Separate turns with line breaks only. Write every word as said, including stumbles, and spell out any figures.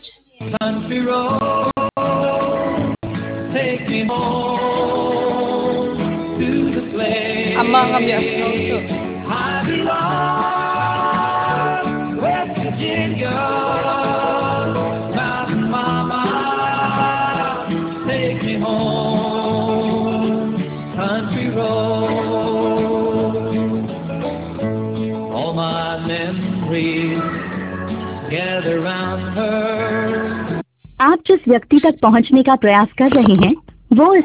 Country road, take me home to the place
Amma kami asnoso.
I belong, West Virginia, Mountain Mama, take me home, country road. All my memories gather round her.
आप जिस व्यक्ति तक पहुंचने का प्रयास कर रहे हैं वो